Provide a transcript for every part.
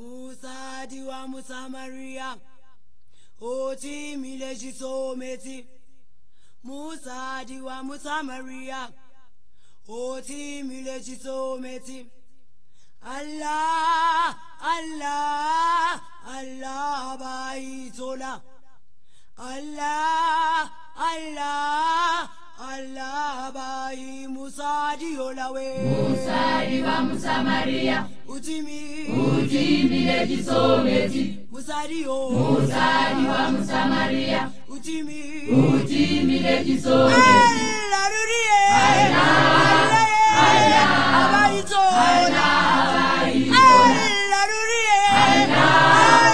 Musadi wa Musamaria, oti mileji someti. Musadi wa Musamaria, oti mileji someti. Allah, Allah, Allah baitola. Allah, Allah, Allah bai Musadi olawe. Musadi wa Musamaria, utimi leji someti. Musadi o. Musadi wa Musamaria, utimi leji someti. Allah rurie. Allah, Allah abaitola. Allah rurie. Allah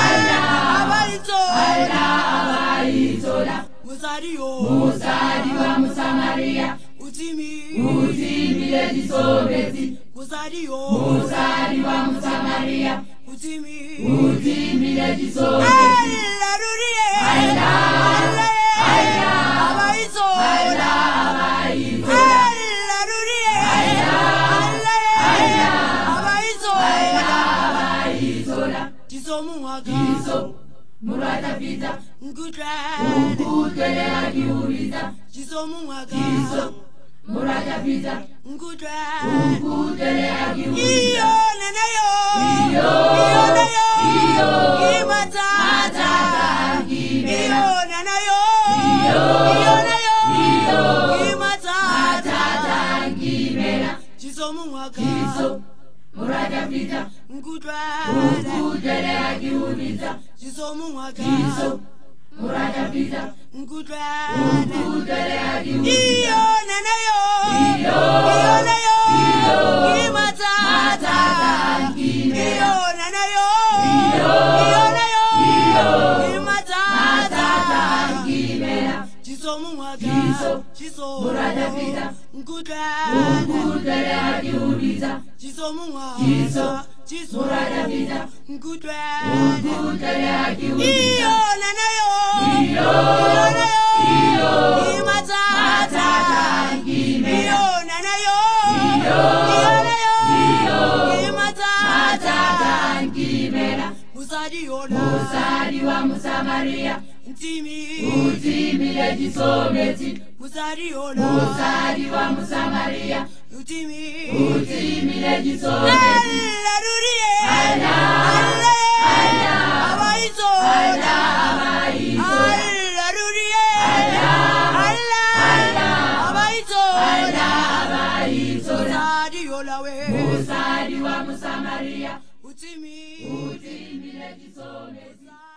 abaitola. Musadi o. Musadi wa Musamaria, utimi leji someti. Musadi o. Musadi wa Musamaria, utimi leji someti. Allah rurie. Allah abaitola. Allah rurie. Allah abaitola. Kisomu waka. Kiso murata pita, Ngutele akiuliza. Kisomu waka. Kiso murata pita, Ngutele akiuliza. iyo nana yo. Iyo nayo. iyo Imatata. Iyo Iyo nana yo. Iyo nayo. Iyo Imatata. Kimera. Kisomu waka. Kiso murata pita, Ngutele akiuliza. Kisomu waka. Kiso murata pita, Ngutele akiuliza. iyo nana yo. Iyo nayo. Iyo Imatata. Kimera. Iyo nana yo. Iyo nayo. Iyo Imatata. Kimera. Kisomu waka. Kiso Kiso murata pita, Ngutele akiuliza. Kisomu waka. Kiso murata pita, Ngutele akiuliza. iyo nana yo. Iyo nayo. Iyo Imatata. Kimera. Iyo nana yo. Iyo nayo. Iyo Imatata. Kimera. Musadi ola. Musadi wa Musamaria, Ntimi. leji someti. Musadi ola. Musadi wa Musamaria, Ntimi. leji someti. Allah rurie. Allah abaitola. Allah rurie. Allah abaitola. abaitola. Musadi ola we. Musadi wa Musamaria, Utimi. leji someti.